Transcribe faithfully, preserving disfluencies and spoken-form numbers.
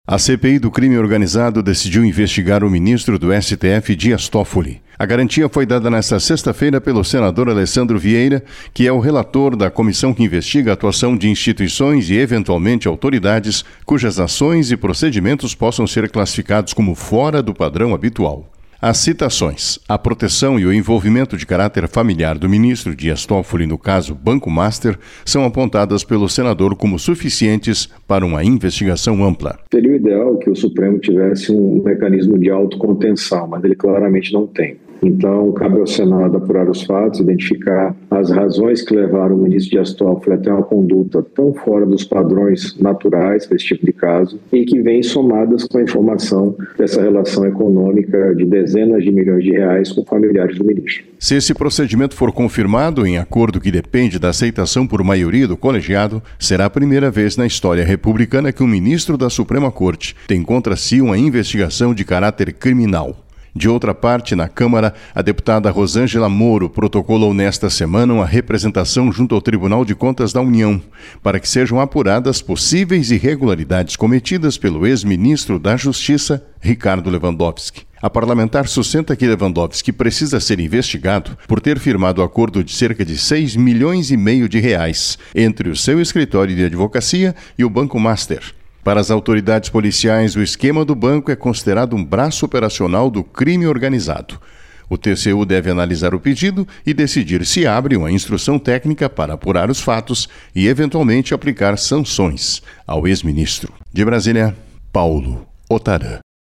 A C P I do crime organizado decidiu investigar o ministro do S T F, Dias Toffoli. A garantia foi dada nesta sexta-feira pelo senador Alessandro Vieira, que é o relator da comissão que investiga a atuação de instituições e, eventualmente, autoridades cujas ações e procedimentos possam ser classificados como fora do padrão habitual. As citações, a proteção e o envolvimento de caráter familiar do ministro Dias Toffoli no caso Banco Master são apontadas pelo senador como suficientes para uma investigação ampla. Seria o ideal que o Supremo tivesse um mecanismo de autocontenção, mas ele claramente não tem. Então, cabe ao Senado apurar os fatos, identificar as razões que levaram o ministro Dias Toffoli a ter uma conduta tão fora dos padrões naturais para esse tipo de caso e que vêm somadas com a informação dessa relação econômica de dezenas de milhões de reais com familiares do ministro. Se esse procedimento for confirmado em acordo que depende da aceitação por maioria do colegiado, será a primeira vez na história republicana que um ministro da Suprema Corte tem contra si uma investigação de caráter criminal. De outra parte, na Câmara, a deputada Rosângela Moro protocolou nesta semana uma representação junto ao Tribunal de Contas da União, para que sejam apuradas possíveis irregularidades cometidas pelo ex-ministro da Justiça, Ricardo Lewandowski. A parlamentar sustenta que Lewandowski precisa ser investigado por ter firmado acordo de cerca de seis milhões e meio de reais entre o seu escritório de advocacia e o Banco Master. Para as autoridades policiais, o esquema do banco é considerado um braço operacional do crime organizado. O T C U deve analisar o pedido e decidir se abre uma instrução técnica para apurar os fatos e, eventualmente, aplicar sanções ao ex-ministro. De Brasília, Paulo Otarã.